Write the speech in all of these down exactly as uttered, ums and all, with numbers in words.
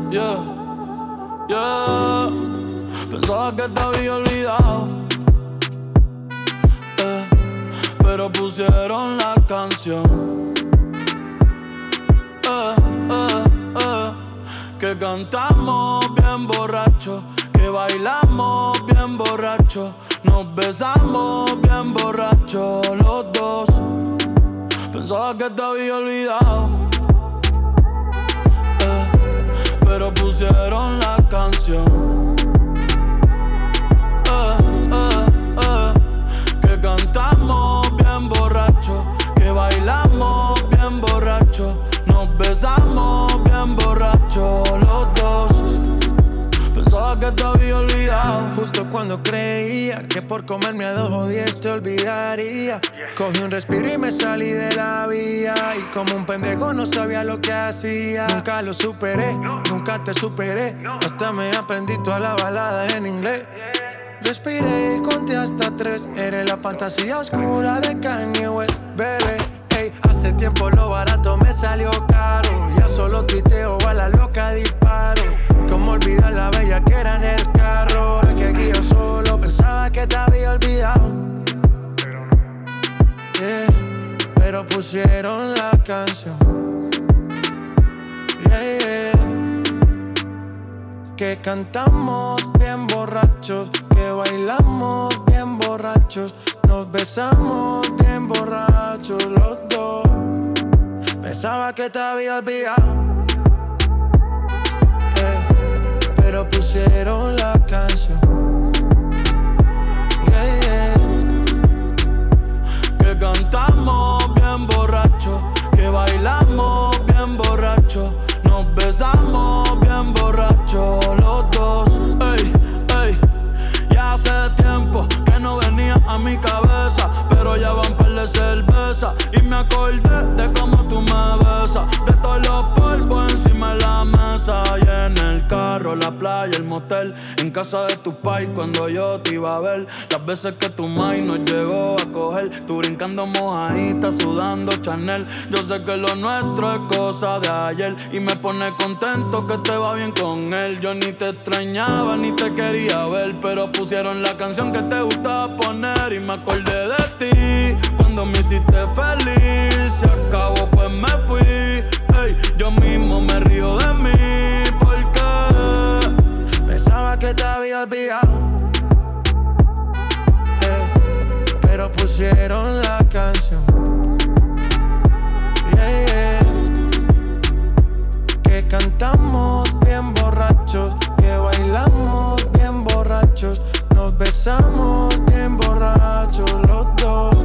Yeah, yeah. Pensaba que te había olvidado, eh, pero pusieron la canción, eh, eh, eh, que cantamos bien borracho, que bailamos bien borracho, nos besamos bien borracho los dos. Pensaba que te había olvidado, eh, pero pusieron la canción, eh, eh, eh, que cantamos bien borracho, que bailamos bien borracho, nos besamos bien borracho los dos. Pensaba que te había olvidado, justo cuando creía que por comerme a dos o diez te olvidaría. Cogí un respiro y me salí de la vía, y como un pendejo no sabía lo que hacía. Nunca lo superé, nunca te superé, hasta me aprendí toda la balada en inglés. Respiré y conté hasta tres, eres la fantasía oscura de Kanye West, bebé. Hey, hace tiempo lo barato me salió caro, ya solo tuiteo a la loca disparo. Cómo olvidar la bella que era en el carro, la que guío solo, pensaba que te había olvidado, yeah, pero pusieron la canción, yeah, yeah, que cantamos bien borrachos, que bailamos bien borrachos, nos besamos bien borrachos los dos. Pensaba que te había olvidado, pero pusieron la canción, yeah, yeah, que cantamos bien borracho, que bailamos bien borracho, nos besamos bien borracho los dos. Ey, ey, ya hace tiempo que no venía a mi cabeza, pero ya van par de cerveza y me acordé de cómo tú me besas, de todos los polvos encima de la mesa, y en el carro, la playa, el motel, en casa de tu pai cuando yo te iba a ver, las veces que tu mai nos llegó a coger, tú brincando mojadita, sudando Chanel. Yo sé que lo nuestro es cosa de ayer y me pone contento que te va bien con él. Yo ni te extrañaba ni te quería ver, pero pusieron la canción que te gustaba poner y me acordé de ti cuando me hiciste feliz. Se acabó pues me fui, ey, yo mismo me río de mí porque pensaba que te había olvidado, eh, pero pusieron la canción, yeah, yeah, que cantamos bien borrachos, que bailamos bien borrachos, nos besamos bien borrachos los dos.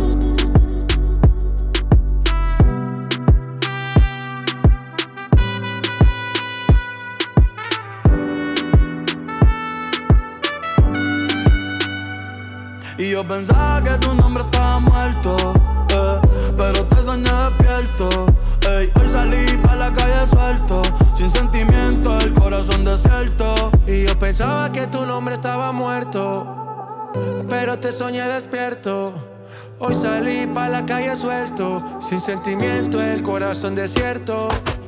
Y yo pensaba que tu nombre estaba muerto, eh, pero te soñé despierto. Ey, hoy salí pa' la calle suelto, sin sentimiento, el corazón desierto. Y yo pensaba que tu nombre estaba muerto, pero te soñé despierto. Hoy salí pa' la calle suelto, sin sentimiento, el corazón desierto.